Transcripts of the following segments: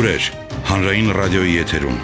Լուրեր հանրային ռադիոյի եթերում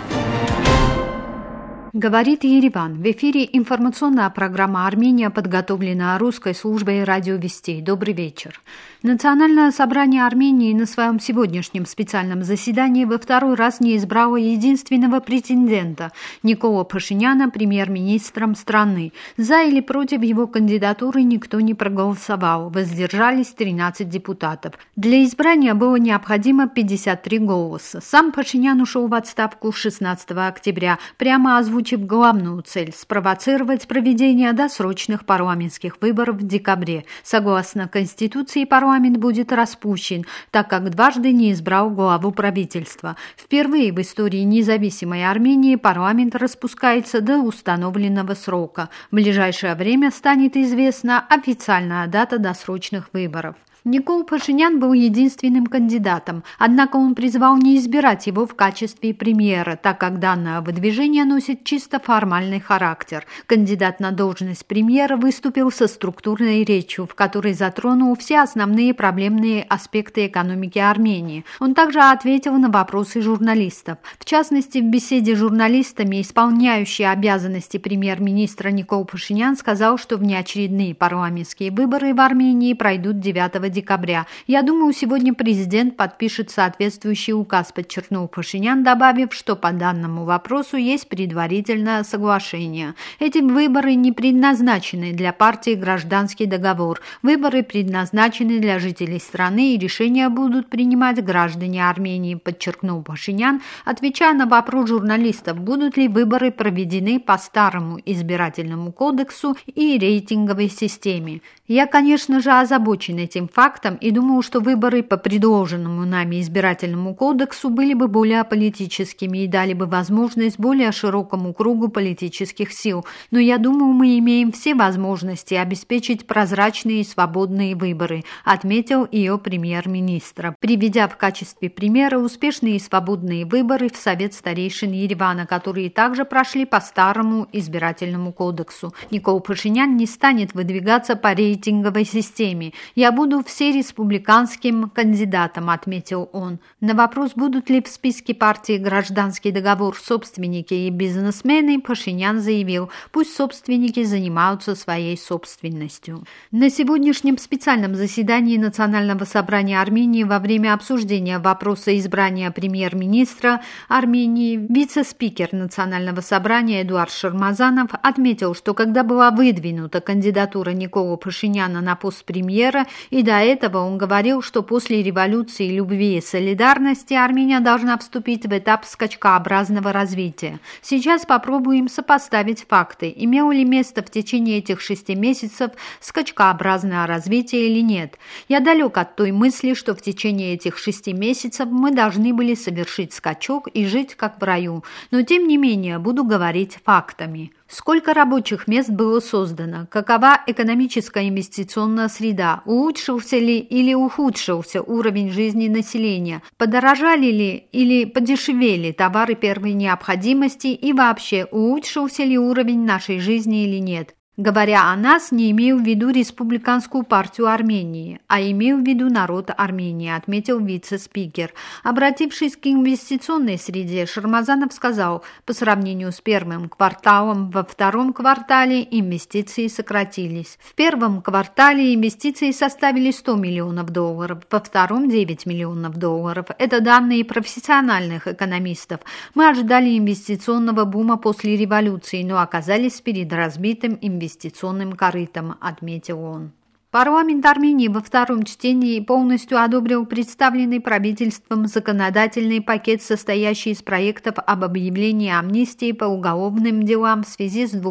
Говорит Ереван. В эфире информационная программа «Армения», подготовленная русской службой радиовестей. Добрый вечер. Национальное собрание Армении на своем сегодняшнем специальном заседании во второй раз не избрало единственного претендента – Никола Пашиняна премьер-министром страны. За или против его кандидатуры никто не проголосовал. Воздержались 13 депутатов. Для избрания было необходимо 53 голоса. Сам Пашинян ушел в отставку 16 октября, прямо озвучив главную цель – спровоцировать проведение досрочных парламентских выборов в декабре. Согласно Конституции, парламент будет распущен, так как дважды не избрал главу правительства. Впервые в истории независимой Армении парламент распускается до установленного срока. В ближайшее время станет известна официальная дата досрочных выборов. Никол Пашинян был единственным кандидатом, однако он призвал не избирать его в качестве премьера, так как данное выдвижение носит чисто формальный характер. Кандидат на должность премьера выступил со структурной речью, в которой затронул все основные проблемные аспекты экономики Армении. Он также ответил на вопросы журналистов. В частности, в беседе с журналистами исполняющий обязанности премьер-министра Никол Пашинян сказал, что внеочередные парламентские выборы в Армении пройдут 9 декабря. Я думаю, сегодня президент подпишет соответствующий указ, подчеркнул Пашинян, добавив, что по данному вопросу есть предварительное соглашение. Эти выборы не предназначены для партии «Гражданский договор». Выборы предназначены для жителей страны, и решения будут принимать граждане Армении, подчеркнул Пашинян, отвечая на вопрос журналистов, будут ли выборы проведены по старому избирательному кодексу и рейтинговой системе. Я, конечно же, озабочен этим фактом и думаю, что выборы по предложенному нами избирательному кодексу были бы более политическими и дали бы возможность более широкому кругу политических сил. Но я думаю, мы имеем все возможности обеспечить прозрачные и свободные выборы, отметил ее премьер-министр, приведя в качестве примера успешные и свободные выборы в Совет старейшин Еревана, которые также прошли по старому избирательному кодексу. Никол Пашинян не станет выдвигаться по рейтинговой системе. Я буду всереспубликанским кандидатом, отметил он. На вопрос, будут ли в списке партии «Гражданский договор» собственники и бизнесмены, Пашинян заявил, пусть собственники занимаются своей собственностью. На сегодняшнем специальном заседании Национального собрания Армении во время обсуждения вопроса избрания премьер-министра Армении вице-спикер Национального собрания Эдуард Шармазанов отметил, что когда была выдвинута кандидатура Никола Пашиняна на пост премьера, и до этого он говорил, что после революции любви и солидарности Армения должна вступить в этап скачкообразного развития. Сейчас попробуем сопоставить факты. Имело ли место в течение этих 6 месяцев скачкообразное развитие или нет? Я далек от той мысли, что в течение этих 6 месяцев мы должны были совершить скачок и жить как в раю. Но тем не менее буду говорить фактами. Сколько рабочих мест было создано? Какова экономическая инвестиционная среда? Улучшился ли или ухудшился уровень жизни населения? Подорожали ли или подешевели товары первой необходимости и вообще улучшился ли уровень нашей жизни или нет? Говоря о нас, не имею в виду Республиканскую партию Армении, а имею в виду народ Армении, отметил вице-спикер. Обратившись к инвестиционной среде, Шармазанов сказал, по сравнению с первым кварталом, во втором квартале инвестиции сократились. В первом квартале инвестиции составили $100 миллионов, во втором 9 миллионов долларов. Это данные профессиональных экономистов. Мы ожидали инвестиционного бума после революции, но оказались перед разбитым инвестиционным корытом, отметил он. Парламент Армении во втором чтении полностью одобрил представленный правительством законодательный пакет, состоящий из проектов об объявлении амнистии по уголовным делам в связи с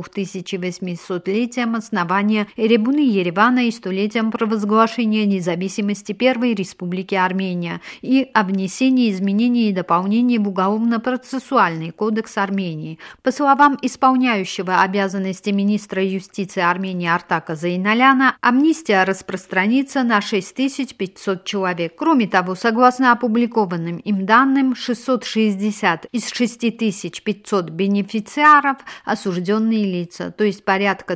2800-летием основания Эребуны Еревана и 100-летием провозглашения независимости Первой Республики Армения и о внесении изменений и дополнений в Уголовно-процессуальный кодекс Армении. По словам исполняющего обязанности министра юстиции Армении Артака Зайналяна, амнистия репрессия распространится на 6500 человек. Кроме того, согласно опубликованным им данным, 660 из 6500 бенефициаров – осужденные лица, то есть порядка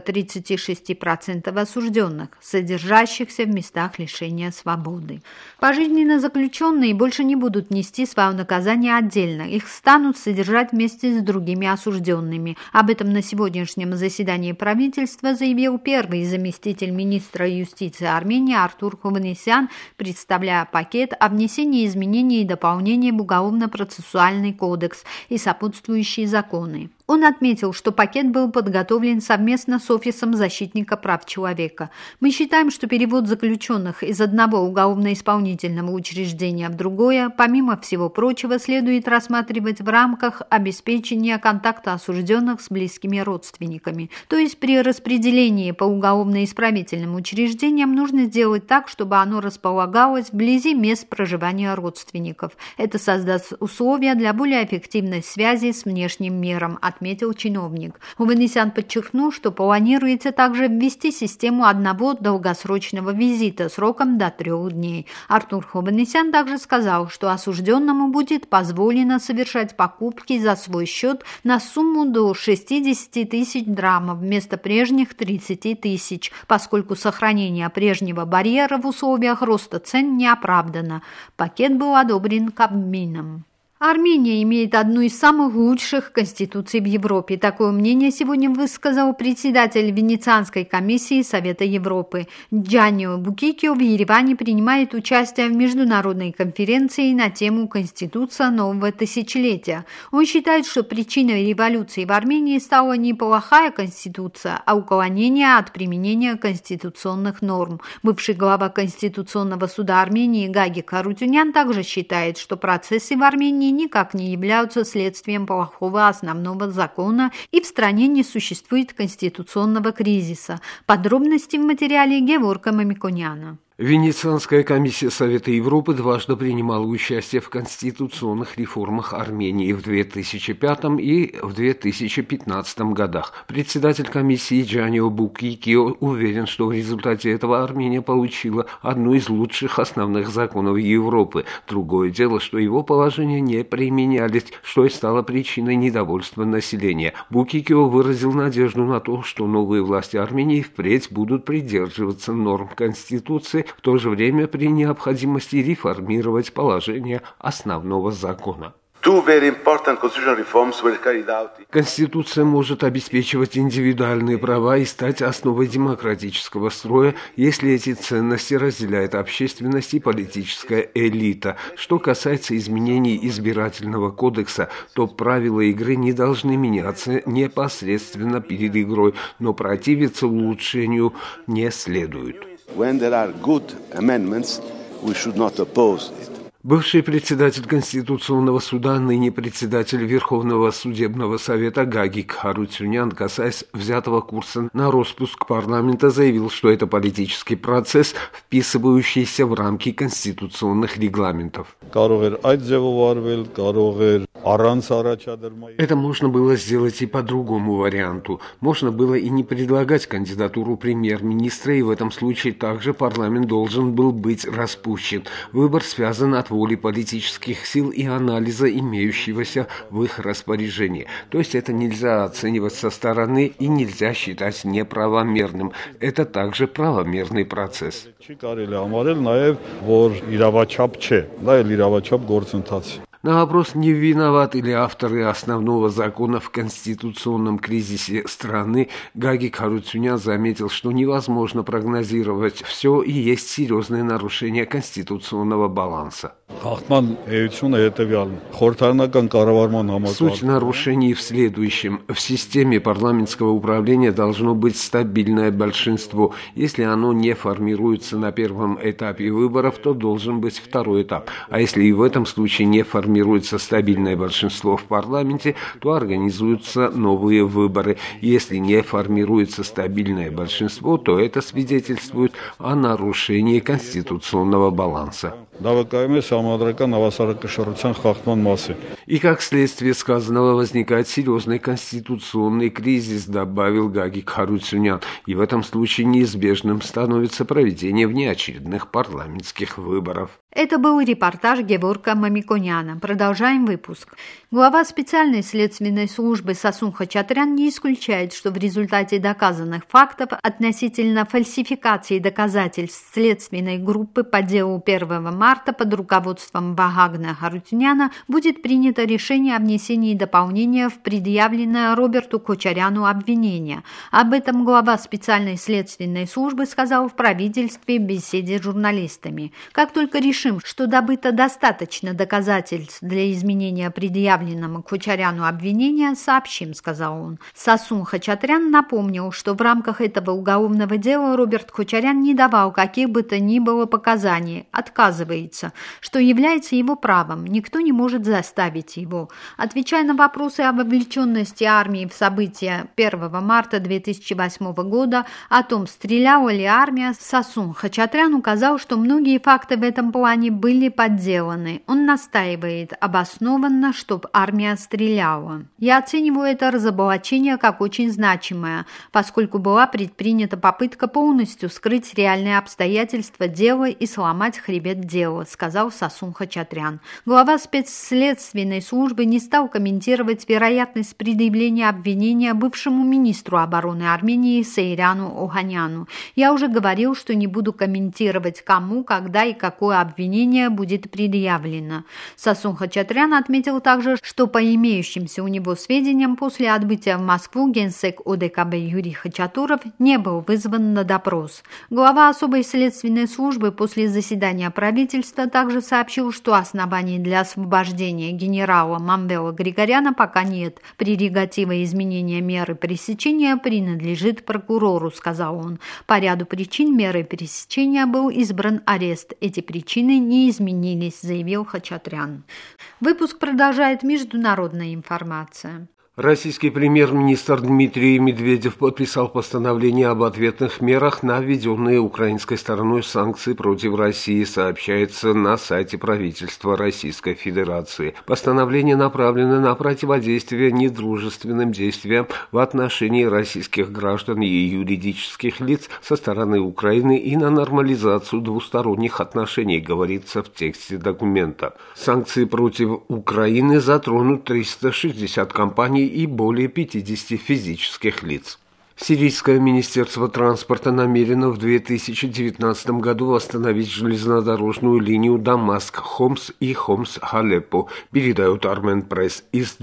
36% осужденных, содержащихся в местах лишения свободы. Пожизненно заключенные больше не будут нести свое наказание отдельно, их станут содержать вместе с другими осужденными. Об этом на сегодняшнем заседании правительства заявил первый заместитель министра юстиции Армении Артур Хованесян, представляя пакет о внесении изменений и дополнений в Уголовно-процессуальный кодекс и сопутствующие законы. Он отметил, что пакет был подготовлен совместно с Офисом защитника прав человека. Мы считаем, что перевод заключенных из одного уголовно-исполнительного учреждения в другое, помимо всего прочего, следует рассматривать в рамках обеспечения контакта осужденных с близкими родственниками. То есть при распределении по уголовно-исправительным учреждениям нужно сделать так, чтобы оно располагалось вблизи мест проживания родственников. Это создаст условия для более эффективной связи с внешним миром, отметил чиновник. Хованесян подчеркнул, что планируется также ввести систему одного долгосрочного визита сроком до 3 дней. Артур Хованесян также сказал, что осужденному будет позволено совершать покупки за свой счет на сумму до 60 тысяч драмов вместо прежних 30 тысяч, поскольку сохранение прежнего барьера в условиях роста цен не оправдано. Пакет был одобрен Кабмином. Армения имеет одну из самых лучших конституций в Европе. Такое мнение сегодня высказал председатель Венецианской комиссии Совета Европы. Джанио Букикио в Ереване принимает участие в международной конференции на тему «Конституция нового тысячелетия». Он считает, что причиной революции в Армении стала не плохая конституция, а уклонение от применения конституционных норм. Бывший глава Конституционного суда Армении Гагик Харутюнян также считает, что процессы в Армении никак не являются следствием плохого основного закона, и в стране не существует конституционного кризиса. Подробности в материале Геворка Мамиконяна. Венецианская комиссия Совета Европы дважды принимала участие в конституционных реформах Армении в 2005 и в 2015 годах. Председатель комиссии Джанио Букикио уверен, что в результате этого Армения получила одну из лучших основных законов Европы. Другое дело, что его положения не применялись, что и стало причиной недовольства населения. Букикио выразил надежду на то, что новые власти Армении впредь будут придерживаться норм Конституции, в то же время при необходимости реформировать положение основного закона. Конституция может обеспечивать индивидуальные права и стать основой демократического строя, если эти ценности разделяет общественность и политическая элита. Что касается изменений избирательного кодекса, то правила игры не должны меняться непосредственно перед игрой, но противиться улучшению не следует. When there are good amendments, we should not oppose it. Бывший председатель Конституционного суда, ныне председатель Верховного судебного совета Гагик Харутюнян, касаясь взятого курса на распуск парламента, заявил, что это политический процесс, вписывающийся в рамки конституционных регламентов. Это можно было сделать и по другому варианту. Можно было и не предлагать кандидатуру премьер-министра, и в этом случае также парламент должен был быть распущен. Выбор связан от воли политических сил и анализа имеющегося в их распоряжении. То есть это нельзя оценивать со стороны и нельзя считать неправомерным. Это также правомерный процесс. На вопрос, не виноваты ли авторы основного закона в конституционном кризисе страны, Гагик Харутюнян заметил, что невозможно прогнозировать все и есть серьезные нарушения конституционного баланса. Суть нарушений в следующем. В системе парламентского управления должно быть стабильное большинство. Если оно не формируется на первом этапе выборов, то должен быть второй этап. А если и в этом случае не формируется формируется стабильное большинство в парламенте, то организуются новые выборы. Если не формируется стабильное большинство, то это свидетельствует о нарушении конституционного баланса. И как следствие сказанного возникает серьезный конституционный кризис, добавил Гагик Харутюнян. И в этом случае неизбежным становится проведение внеочередных парламентских выборов. Это был репортаж Геворка Мамиконяна. Продолжаем выпуск. Глава специальной следственной службы Сасун Хачатрян не исключает, что в результате доказанных фактов относительно фальсификации доказательств следственной группы по делу 1 марта под руководством Вагагна Харутюняна будет принято решение о внесении дополнения в предъявленное Роберту Кочаряну обвинение. Об этом глава специальной следственной службы сказал в правительстве в беседе с журналистами. Как только решим, что добыто достаточно доказательств для изменения предъявленного Кочаряну обвинения, сообщим, сказал он. Сасун Хачатрян напомнил, что в рамках этого уголовного дела Роберт Кочарян не давал каких бы то ни было показаний, отказывается, что является его правом, никто не может заставить его. Отвечая на вопросы о вовлеченности армии в события 1 марта 2008 года, о том, стреляла ли армия, Сасун Хачатрян указал, что многие факты в этом плане были подделаны. Он настаивает обоснованно, чтобы армия стреляла. Я оцениваю это разоблачение как очень значимое, поскольку была предпринята попытка полностью скрыть реальные обстоятельства дела и сломать хребет дела, сказал Сасун Хачатрян. Глава спецследственной службы не стал комментировать вероятность предъявления обвинения бывшему министру обороны Армении Сейряну Оганяну. Я уже говорил, что не буду комментировать, кому, когда и какое обвинение будет предъявлено. Сасун Хачатрян отметил также, что по имеющимся у него сведениям после отбытия в Москву генсек ОДКБ Юрий Хачатуров не был вызван на допрос. Глава особой следственной службы после заседания правительства также сообщил, что оснований для освобождения генерала Мамвела Григоряна пока нет. Прерогатива изменения меры пресечения принадлежит прокурору, сказал он. По ряду причин мерой пресечения был избран арест. Эти причины не изменились, заявил Хачатрян. Выпуск продолжает международная информация. Российский премьер-министр Дмитрий Медведев подписал постановление об ответных мерах на введенные украинской стороной санкции против России, сообщается на сайте правительства Российской Федерации. Постановление направлено на противодействие недружественным действиям в отношении российских граждан и юридических лиц со стороны Украины и на нормализацию двусторонних отношений, говорится в тексте документа. Санкции против Украины затронут 360 компаний и более 50 физических лиц. Сирийское министерство транспорта намерено в 2019 году восстановить железнодорожную линию Дамаск-Хомс и Хомс-Халеппо, передает Армен Пресс. Из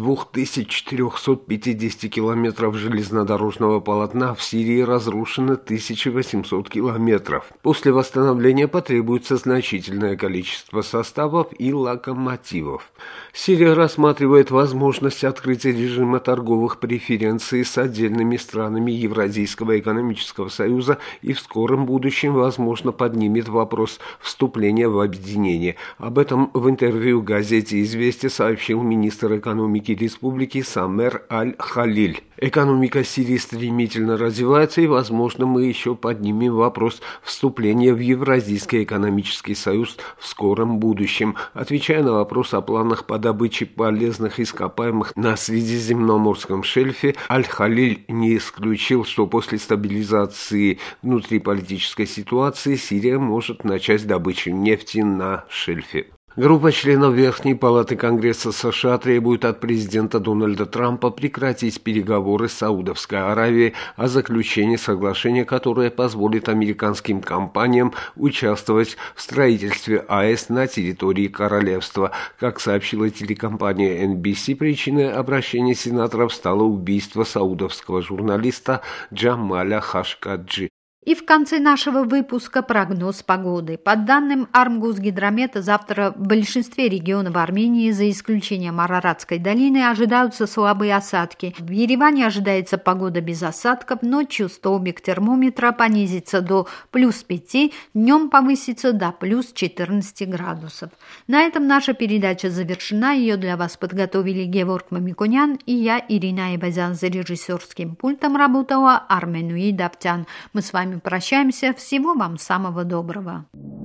2450 километров железнодорожного полотна в Сирии разрушено 1800 километров. После восстановления потребуется значительное количество составов и локомотивов. Сирия рассматривает возможность открытия режима торговых преференций с отдельными странами Евразийского экономического союза и в скором будущем, возможно, поднимет вопрос вступления в объединение. Об этом в интервью газете «Известия» сообщил министр экономики республики Самер Аль-Халиль. Экономика Сирии стремительно развивается, и, возможно, мы еще поднимем вопрос вступления в Евразийский экономический союз в скором будущем. Отвечая на вопрос о планах по добыче полезных ископаемых на Средиземноморском шельфе, Аль-Халиль не исключил, что после стабилизации внутриполитической ситуации Сирия может начать добычу нефти на шельфе. Группа членов Верхней палаты Конгресса США требует от президента Дональда Трампа прекратить переговоры с Саудовской Аравией о заключении соглашения, которое позволит американским компаниям участвовать в строительстве АЭС на территории королевства. Как сообщила телекомпания NBC, причиной обращения сенаторов стало убийство саудовского журналиста Джамаля Хашкаджи. И в конце нашего выпуска прогноз погоды. По данным Армгосгидромета, завтра в большинстве регионов Армении, за исключением Араратской долины, ожидаются слабые осадки. В Ереване ожидается погода без осадков, ночью столбик термометра понизится до +5, днем повысится до +14 градусов. На этом наша передача завершена. Ее для вас подготовили Геворг Мамиконян и я, Ирина Эбазян. За режиссерским пультом работала Арменуи Давтян. Мы с вами прощаемся. Всего вам самого доброго.